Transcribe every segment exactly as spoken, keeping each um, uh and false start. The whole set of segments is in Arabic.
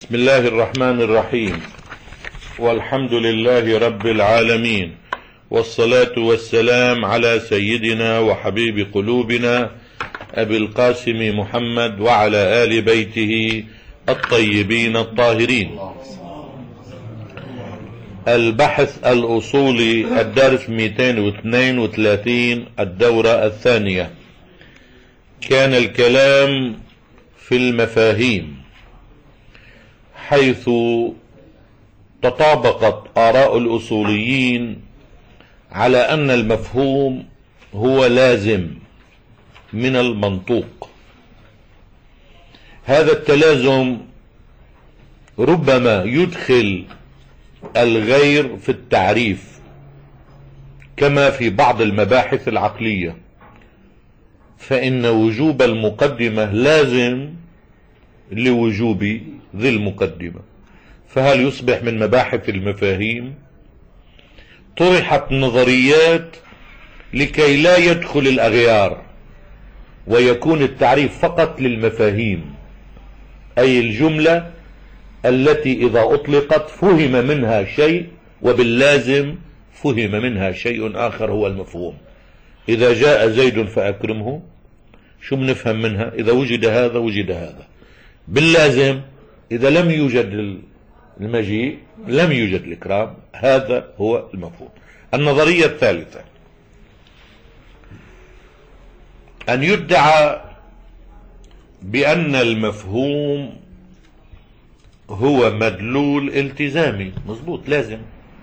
بسم الله الرحمن الرحيم، والحمد لله رب العالمين، والصلاة والسلام على سيدنا وحبيب قلوبنا أبي القاسم محمد وعلى آل بيته الطيبين الطاهرين. البحث الأصولي، الدرس مئتين واثنين وثلاثين، الدورة الثانية. كان الكلام في المفاهيم، حيث تطابقت آراء الأصوليين على أن المفهوم هو لازم من المنطوق. هذا التلازم ربما يدخل الغير في التعريف، كما في بعض المباحث العقلية، فإن وجوب المقدمة لازم لوجوب ذي المقدمة. فهل يصبح من مباحث المفاهيم؟ طرحت نظريات لكي لا يدخل الأغيار ويكون التعريف فقط للمفاهيم، أي الجملة التي إذا أطلقت فهم منها شيء، وباللازم فهم منها شيء آخر هو المفهوم. إذا جاء زيد فأكرمه، شو بنفهم منها؟ إذا وجد هذا وجد هذا. باللازم إذا لم يوجد المجيء لم يوجد الإكرام. هذا هو المفهوم. النظرية الثالثة، أن يدعى بأن المفهوم هو مدلول التزامي. مظبوط، لازم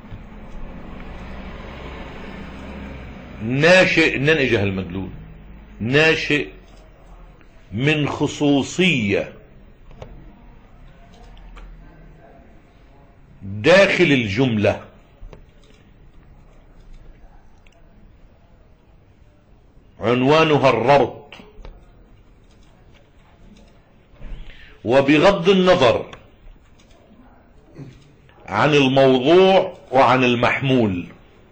ناشئ، ننجه المدلول ناشئ من خصوصية داخل الجملة، عنوانها الربط، وبغض النظر عن الموضوع وعن المحمول.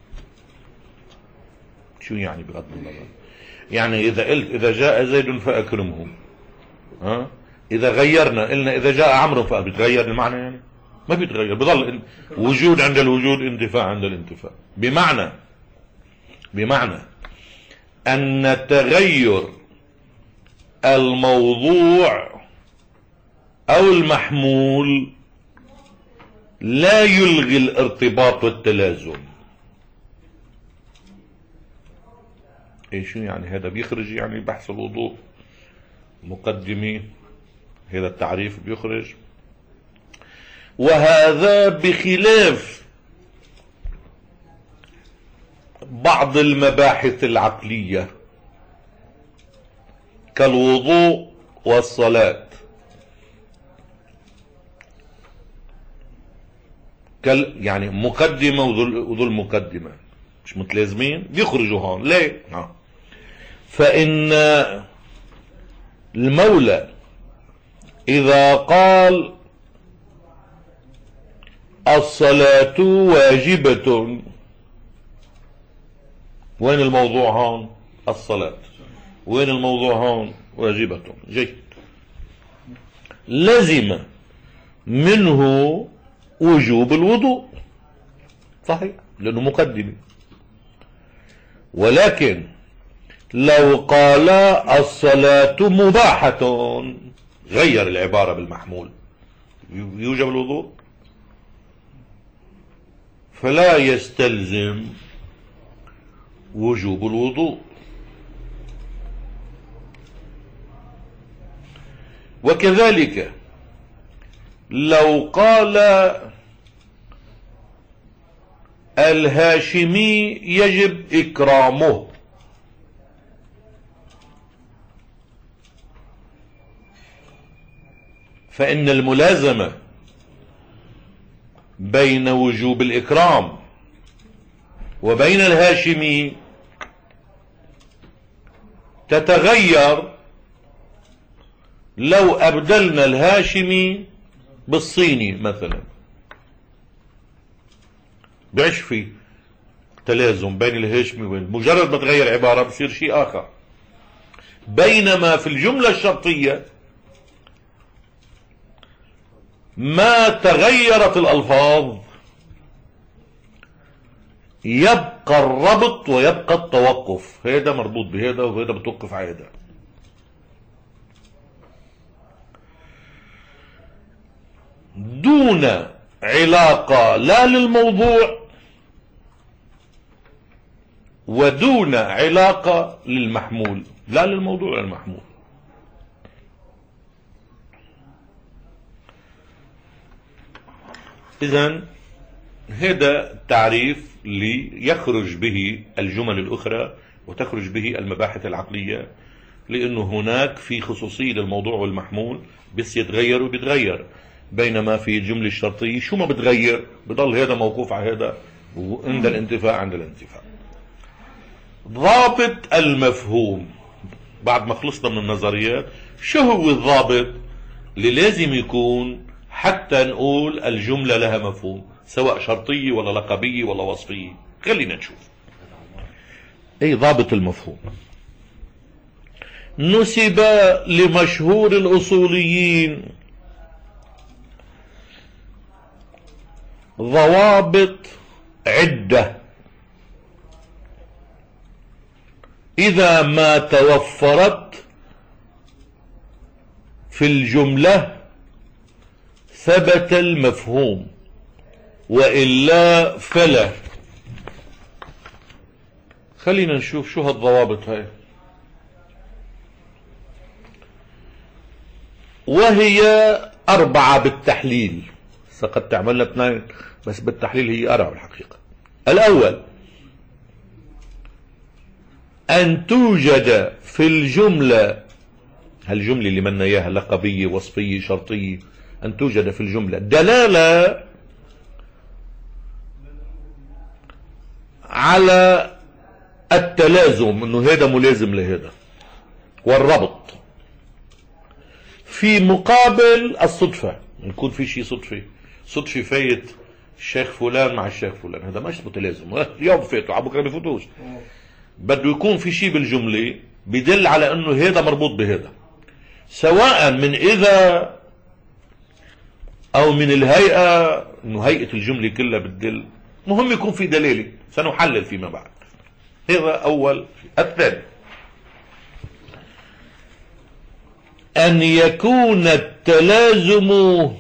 شو يعني بغض النظر؟ يعني إذا قلت إذا جاء زيد فأكرمه، ها؟ إذا غيرنا قلنا إذا جاء عمرو فبيتغير المعنى؟ يعني ما بيتغير، بضل وجود عند الوجود، انتفاع عند الانتفاع. بمعنى بمعنى أن تغير الموضوع أو المحمول لا يلغي الارتباط والتلازم. ايش يعني هذا؟ بيخرج يعني بحث الوضوء مقدمي، هذا التعريف بيخرج. وهذا بخلاف بعض المباحث العقلية كالوضوء والصلاة، كال يعني مقدمة وذو المقدمة مش متلازمين، بيخرجوا هون. ليه؟ ها. فإن المولى إذا قال الصلاة واجبة، وين الموضوع هون؟ الصلاة. وين الموضوع هون؟ واجبة. جيد. لزم منه وجوب الوضوء، صحيح، لأنه مقدمة. ولكن لو قال الصلاة مباحة، غير العبارة بالمحمول، يوجب الوضوء، فلا يستلزم وجوب الوضوء. وكذلك لو قال الهاشمي يجب إكرامه، فإن الملازمة بين وجوب الإكرام وبين الهاشمي تتغير لو أبدلنا الهاشمي بالصيني مثلا. بعيش في تلازم بين الهاشمي وبين، مجرد ما تغير عبارة بصير شيء آخر. بينما في الجملة الشرطية ما تغيرت الألفاظ يبقى الربط ويبقى التوقف، هيدا مربوط بهيدا وهيدا بتوقف على هيدا. دون علاقة لا للموضوع ودون علاقة للمحمول، لا للموضوع ولا للمحمول. إذن هذا التعريف ليخرج به الجمل الأخرى وتخرج به المباحث العقلية، لأنه هناك في خصوصية للموضوع والمحمول، بس يتغير وبيتغير، بينما في الجملة الشرطية شو ما بتغير بضل هذا موقوف على هذا، وعند الانتفاع عند الانتفاع. ضابط المفهوم، بعد ما خلصنا من النظريات، شو هو الضابط اللي لازم يكون حتى نقول الجملة لها مفهوم، سواء شرطية ولا لقبية ولا وصفية؟ خلينا نشوف. اي ضابط المفهوم نسب لمشهور الأصوليين ضوابط عدة إذا ما توفرت في الجملة ثبت المفهوم، وإلا فلا. خلينا نشوف شو هالضوابط هاي. وهي أربعة بالتحليل، قد تعملنا اثنين بس بالتحليل هي أربعة بالحقيقة. الأول أن توجد في الجملة، هالجملة اللي منا إياها لقبية وصفية شرطية، أن توجد في الجملة دلالة على التلازم، انه هذا ملازم لهذا، والربط في مقابل الصدفة. يكون في شيء صدفي، صدفي فايت الشيخ فلان مع الشيخ فلان، هذا مش متلازم، اليوم فاتوا على بكره بفوتوش. بده يكون في شيء بالجملة بدل على انه هذا مربوط بهذا، سواء من اذا او من الهيئة، انه هيئة الجملة كلها بتدل، مهم يكون في دليل سنحلل فيما بعد. هذا اول. الثاني ان يكون التلازم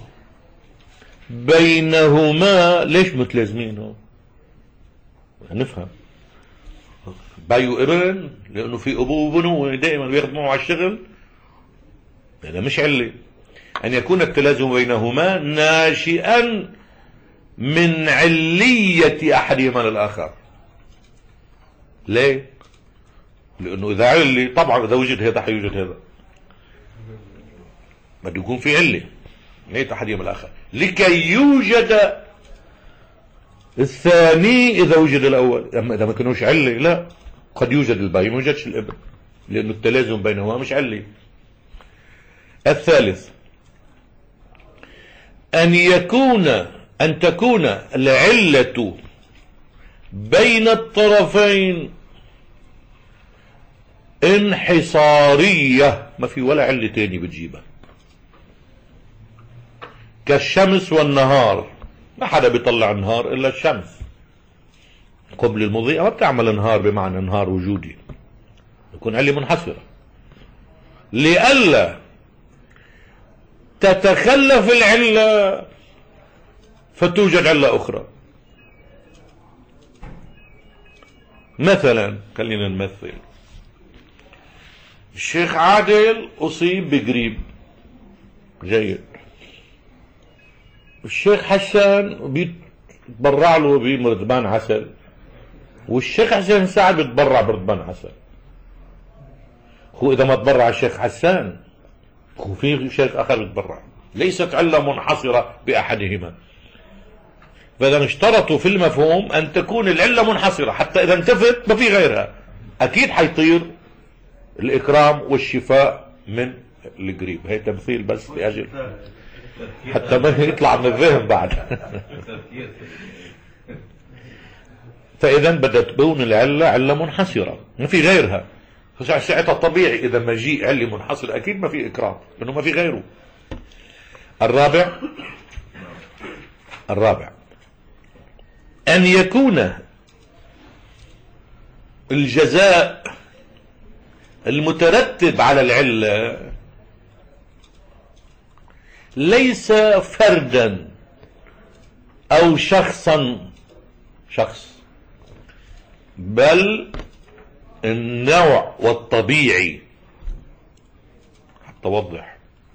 بينهما. ليش متلازمين؟ نفهم. بايو ابن، لانه في ابوه وبنوه دائما بيخدموا على الشغل، هذا مش علة. ان يكون التلازم بينهما ناشئا من علية احدهما للاخر. ليه؟ لانه اذا علي طبعا اذا وجد هذا حيوجد هذا، بده يكون في علة ليه احدهما الاخر لكي يوجد الثاني اذا وجد الاول. اما اذا ما كانوش علة لا، قد يوجد الباقي ما يوجدش الابن، لانه التلازم بينهما مش علة. الثالث ان يكون ان تكون العلة بين الطرفين انحصارية، ما في ولا علة تاني بتجيبها، كالشمس والنهار. ما حدا بيطلع النهار الا الشمس، قبل المضيئة ما بتعمل نهار بمعنى نهار وجودي، يكون علة منحصرة لئلا تتخلف العلة فتوجد علة أخرى. مثلا خلينا نمثل، الشيخ عادل أصيب بقريب جيد، الشيخ حسان بيتبرع له بمرتبان عسل، والشيخ حسان سعد بيتبرع برتبان عسل. هو إذا ما تبرع الشيخ حسان هو في شيخ آخر بيتبرع، ليست علة منحصرة بأحدهما. فإذا اشترطوا في المفهوم أن تكون العلة منحصرة، حتى إذا انتفت ما في غيرها، أكيد حيطير الإكرام والشفاء من القريب. هي تمثيل بس لأجل حتى ما يطلع من الذهن بعد. فإذا بدأت تكون العلة علة منحصرة ما في غيرها، ساعتها طبيعي إذا مجيء علة منحصر أكيد ما في إكرام لأنه ما في غيره. الرابع الرابع أن يكون الجزاء المترتب على العلة ليس فردا أو شخصا شخص، بل النوع والطبيعي. حتى أوضح،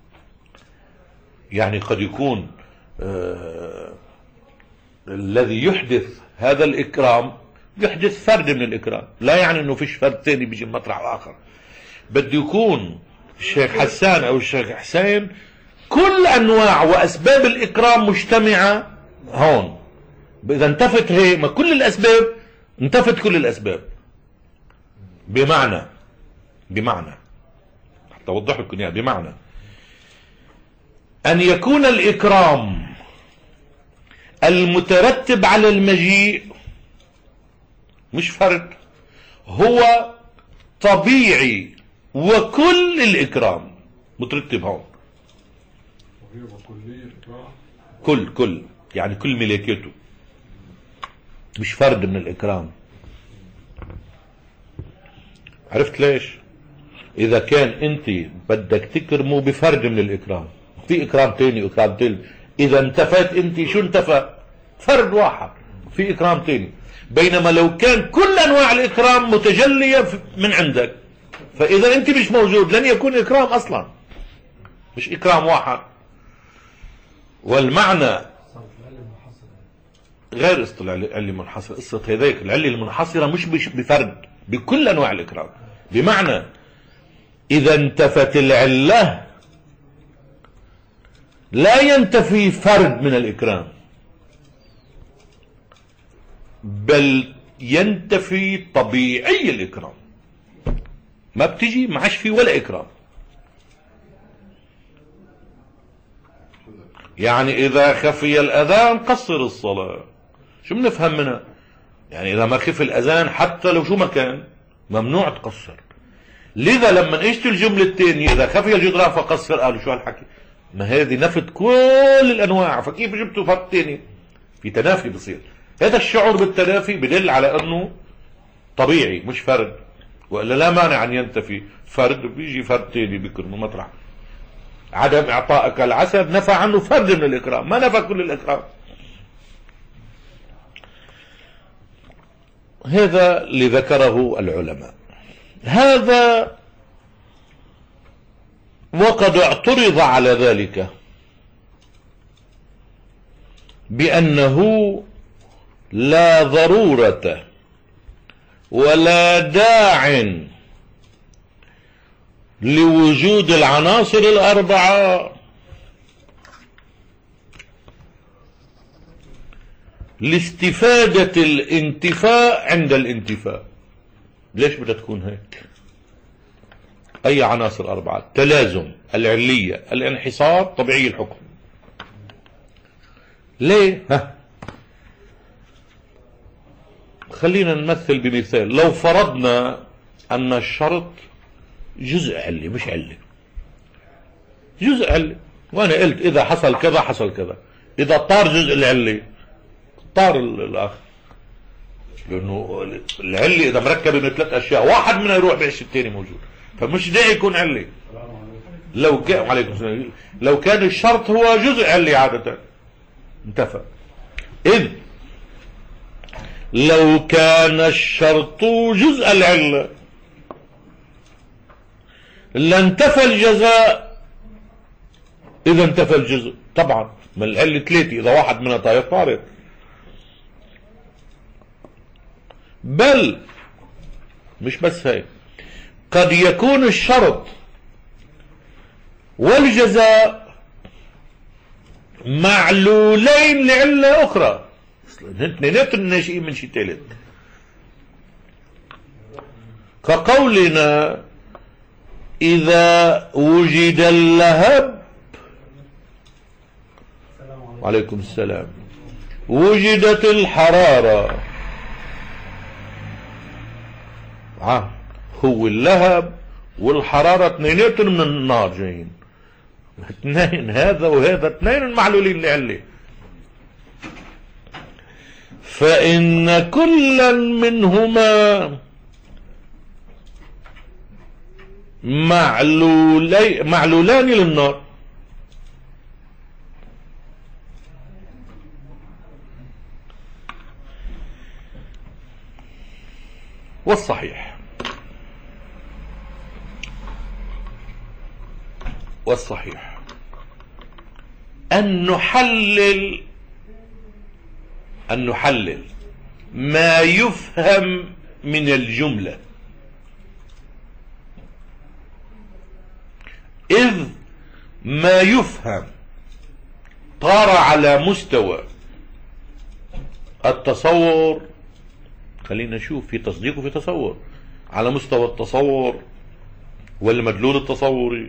يعني قد يكون آه الذي يحدث هذا الإكرام يحدث فرد من الإكرام، لا يعني أنه فيش فرد ثاني بيجي مطرح آخر. بده يكون الشيخ حسان أو الشيخ حسين كل أنواع وأسباب الإكرام مجتمعة هون. إذا انتفت هي ما كل الأسباب، انتفت كل الأسباب. بمعنى بمعنى حتى أوضح لكم يعني بمعنى أن يكون الإكرام المترتب على المجيء مش فرد، هو طبيعي، وكل الإكرام مترتب هون. كل كل يعني كل ملكيته، مش فرد من الإكرام. عرفت ليش؟ إذا كان أنت بدك تكرمه بفرد من الإكرام، في إكرام تاني إكرام تاني، إذا انتفت أنت شو انتفى؟ فرد واحد في إكرام تاني. بينما لو كان كل أنواع الإكرام متجلية من عندك، فإذا أنت مش موجود لن يكون إكرام أصلا، مش إكرام واحد. والمعنى غير اصطلاح العلة المنحصرة. قصة هذيك العلة المنحصرة مش بفرد، بكل أنواع الإكرام. بمعنى إذا انتفت العلة لا ينتفي فرد من الإكرام، بل ينتفي طبيعي الإكرام. ما بتجي ما عادش في ولا إكرام. يعني إذا خفي الأذان قصر الصلاة. شو بنفهم منها؟ يعني إذا ما خفي الأذان حتى لو شو ما كان ممنوع تقصر. لذا لما اجت الجملة الثانية إذا خفي الجدران فقصر، قالوا شو هالحكي؟ ما هذه نفت كل الأنواع، فكيف جبتوا فرد ثاني؟ في تنافي بصير. هذا الشعور بالتنافي بدل على أنه طبيعي مش فرد، وإلا لا مانع أن ينتفي فرد، بيجي فرد ثاني بكرمه مطرح. عدم إعطائك العسل نفى عنه فرد من الإكرام، ما نفى كل الإكرام. هذا اللي ذكره العلماء. هذا وقد اعترض على ذلك بأنه لا ضرورة ولا داع لوجود العناصر الأربعة لاستفادة الانتفاء عند الانتفاء. ليش بدها تكون هيك؟ أي عناصر أربعة؟ التلازم، العلية، الانحصار، طبيعي الحكم. ليه؟ ها خلينا نمثل بمثال. لو فرضنا أن الشرط جزء علة مش علة، جزء علة، وأنا قلت إذا حصل كذا حصل كذا، إذا طار جزء العلة طار الآخر، لأنه العلة إذا مركبة من ثلاث أشياء واحد منها يروح بيعش الثاني موجود، فمش داعي يكون علة. لو كان عليكم السلام، لو كان الشرط هو جزء علة عادة انتفى. إذ لو كان الشرط جزء العلة لانتفى الجزاء. إذا انتفى الجزء طبعا من العلة ثلاثة، إذا واحد منها طاير طارت. بل مش بس هيك، قد يكون الشرط والجزاء معلولين لعلة أخرى، اثنيناتهم ناشئين من شيء ثالث، كقولنا إذا وجد اللهب، وعليكم السلام، وجدت الحرارة. اه هو اللهب والحرارة اثنيناتهم من النار جايين، اثنين، هذا وهذا اثنين معلولين لعلة. فإن كلا منهما معلولي معلولان للنار. والصحيح والصحيح أن نحلل أن نحلل ما يفهم من الجملة، إذ ما يفهم طار على مستوى التصور. خلينا نشوف، في تصديق وفي تصور. على مستوى التصور والمدلول التصوري،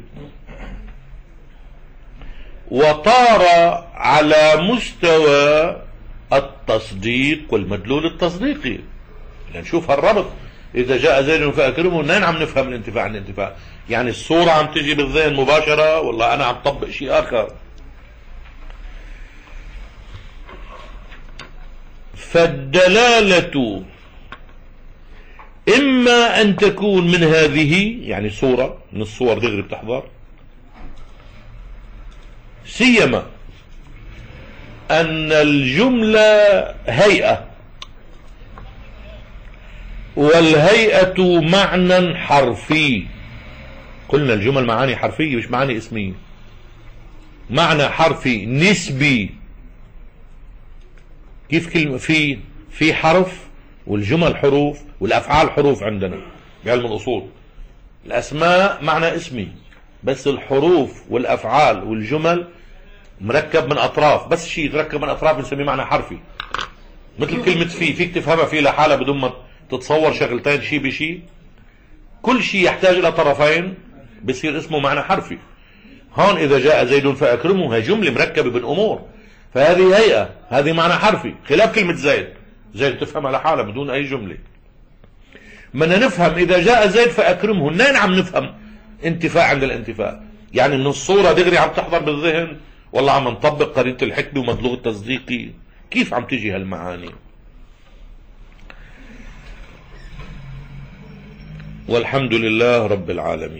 وطار على مستوى التصديق والمدلول التصديقي. لنشوف هالربط. إذا جاء زيد فأكرمه، منين عم نفهم الانتفاع عن الانتفاع؟ يعني الصورة عم تجي بالذهن مباشرة، والله أنا عم طبق شيء آخر. فالدلالة إما أن تكون من هذه، يعني صورة من الصور دغري بتحضر، سيما أن الجملة هيئة، والهيئة معنى حرفي. قلنا الجمل معاني حرفية مش معاني اسمية. معنى حرفي نسبي. كيف كلمة في في حرف، والجمل حروف، والأفعال حروف عندنا بعلم الأصول. الأسماء معنى اسمي، بس الحروف والأفعال والجمل مركب من أطراف. بس شيء يتركب من أطراف بنسميه معنى حرفي. مثل كلمة في، فيك تفهمها في لحالها بدون ما تتصور شغلتين شيء بشيء. كل شيء يحتاج إلى طرفين بصير اسمه معنى حرفي. هون إذا جاء زيد فأكرمه، هي جملة مركبة من أمور، فهذه هيئة، هذه معنى حرفي، خلاف كلمة زيد. زيد تفهمها لحالها بدون أي جملة. بدنا نفهم إذا جاء زيد فأكرمه، منين عم نفهم انتفاع عند الانتفاع؟ يعني من الصورة دغري عم تحضر بالذهن، والله عم نطبق قرينة الحكمة ومدلول التصديقي؟ كيف عم تجي هالمعاني؟ والحمد لله رب العالمين.